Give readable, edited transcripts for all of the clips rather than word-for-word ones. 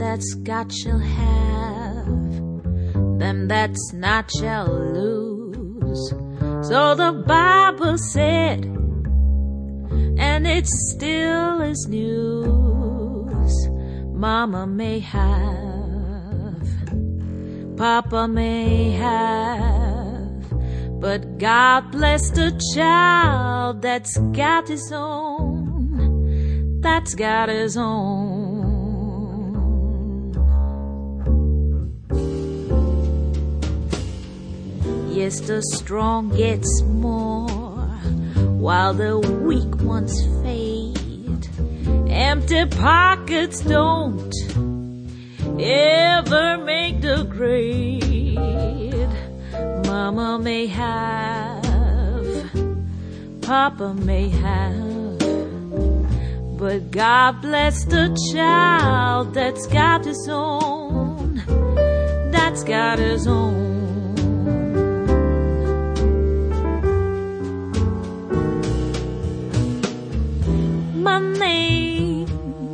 that's got shall have, them that's not shall lose. So the Bible said, and it still is news. Mama may have, Papa may have, but God bless the child that's got his own, that's got his own. Yes, the strong gets more while the weak ones fade. Empty pockets don't ever make the grade. Mama may have, Papa may have, but God bless the child that's got his own, that's got his own. Money,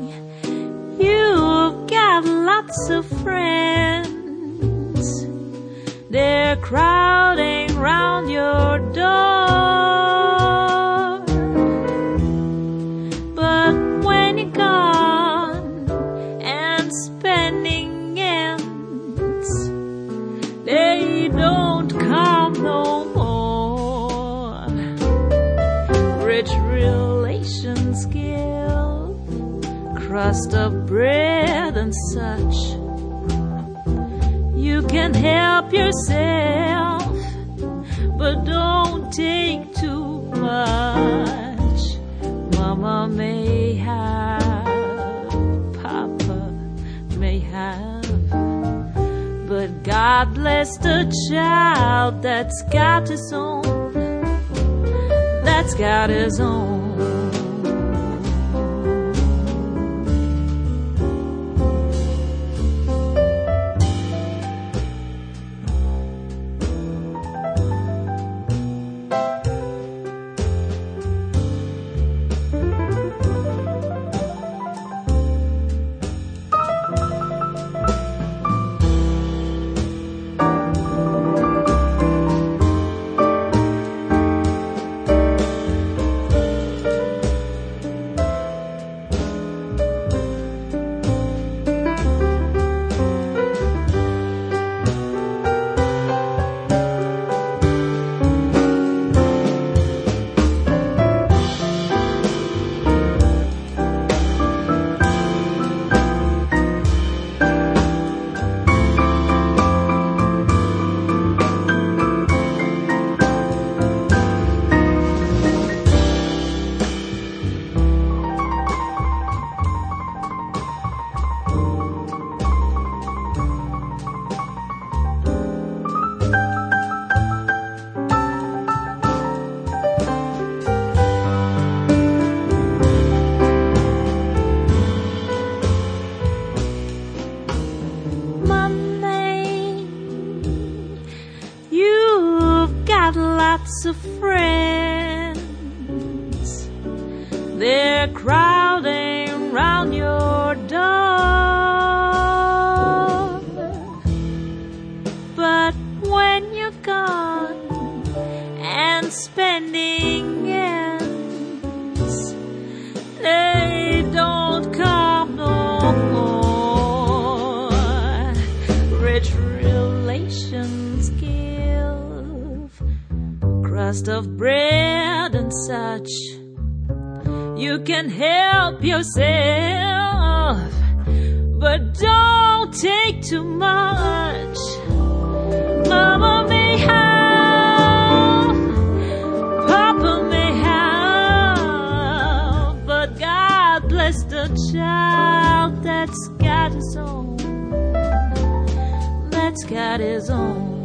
you've got lots of friends, they're crowding round your door. But when you're gone and spending ends, they don't come no more. Rich relations give crust of bread and such. You can help yourself, but don't take too much. Mama may have, Papa may have, but God bless the child that's got his own, that's got his own. Lots of friends, they're crowding round your door. But when you're gone and spending ends, they don't come no more. Rich relations give crust of bread and such. You can help yourself, but don't take too much. Mama may have, Papa may have, but God bless the child that's got his own, that's got his own.